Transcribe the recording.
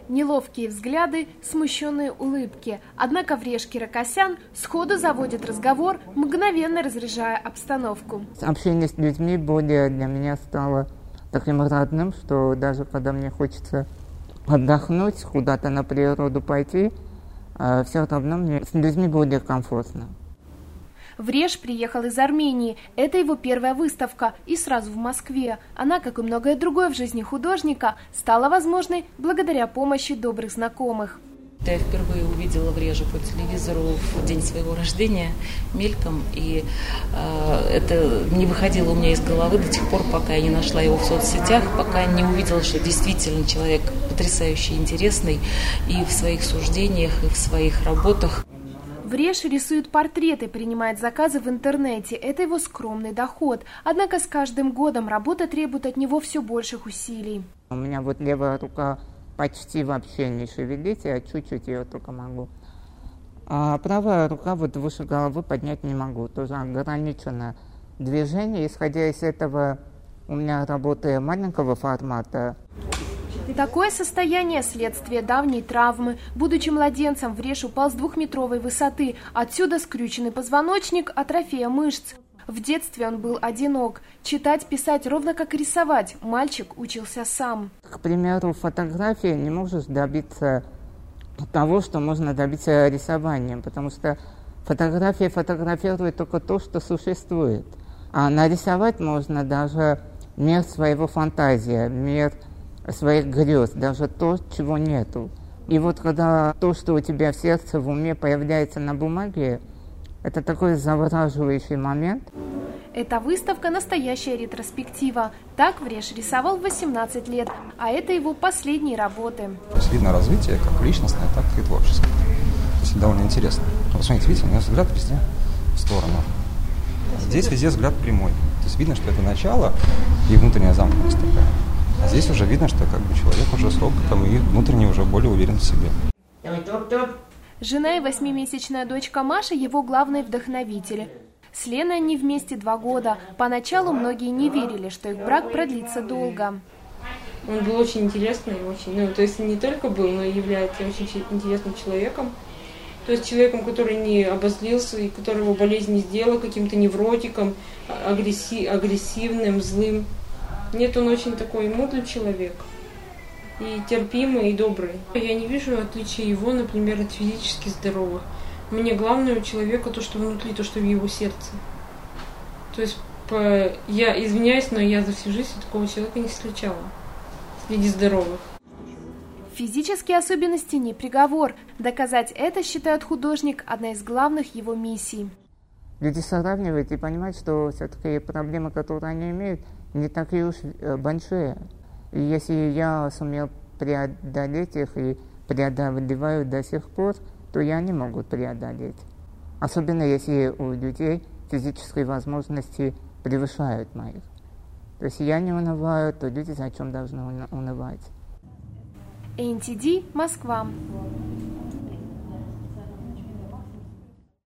Неловкие взгляды, смущенные улыбки. Однако Вреж Киракосян сходу заводит разговор, мгновенно разряжая обстановку. Общение с людьми более для меня стало таким родным, что даже когда мне хочется отдохнуть, куда-то на природу пойти, все равно мне с людьми более комфортно. Вреж приехал из Армении. Это его первая выставка, и сразу в Москве. Она, как и многое другое в жизни художника, стала возможной благодаря помощи добрых знакомых. Я впервые увидела Врежа по телевизору в день своего рождения мельком, и это не выходило у меня из головы до тех пор, пока я не нашла его в соцсетях, пока не увидела, что действительно человек потрясающе интересный и в своих суждениях, и в своих работах. Вреж рисует портреты, принимает заказы в интернете. Это его скромный доход. Однако с каждым годом работа требует от него все больших усилий. У меня вот левая рука почти вообще не шевелится, я чуть-чуть ее только могу. А правая рука вот выше головы поднять не могу. Тоже ограничено движение. Исходя из этого, у меня работы маленького формата. Такое состояние – следствие давней травмы. Будучи младенцем, Вреж упал с 2-метровой высоты. Отсюда скрюченный позвоночник, атрофия мышц. В детстве он был одинок. Читать, писать, ровно как и рисовать. Мальчик учился сам. К примеру, фотографии не можешь добиться того, что можно добиться рисованием, потому что фотография фотографирует только то, что существует. А нарисовать можно даже мир своего фантазии, мир своих грез, даже то, чего нету. И вот когда то, что у тебя в сердце, в уме появляется на бумаге, это такой завораживающий момент. Эта выставка – настоящая ретроспектива. Так Вреж рисовал в 18 лет, а это его последние работы. То есть видно развитие как личностное, так и творческое. То есть довольно интересно. Вот смотрите, видите, у меня взгляд везде в сторону. Здесь везде взгляд прямой. То есть видно, что это начало и внутренняя замкнутость такая. А здесь уже видно, что как бы человек уже с опытом и внутренне уже более уверен в себе. Жена и 8-месячная дочка Маша – его главные вдохновители. С Леной они вместе 2 года. Поначалу многие не верили, что их брак продлится долго. Он был очень интересный, то есть не только был, но и является очень интересным человеком. То есть человеком, который не обозлился, и которого болезнь не сделала каким-то невротиком, агрессивным, злым. Нет, он очень такой мудрый человек. И терпимый, и добрый. Я не вижу отличия его, например, от физически здоровых. Мне главное у человека то, что внутри, то, что в его сердце. То есть, я извиняюсь, но я за всю жизнь такого человека не встречала среди здоровых. Физические особенности не приговор. Доказать это, считает художник, одна из главных его миссий. Люди сравнивают и понимают, что все-таки проблемы, которые они имеют, не такие уж большие. И если я сумел преодолеть их и преодолеваю до сих пор, то и они могут преодолеть. Особенно если у людей физические возможности превышают моих. То есть я не унываю, то люди зачем должны унывать? NTD, Москва.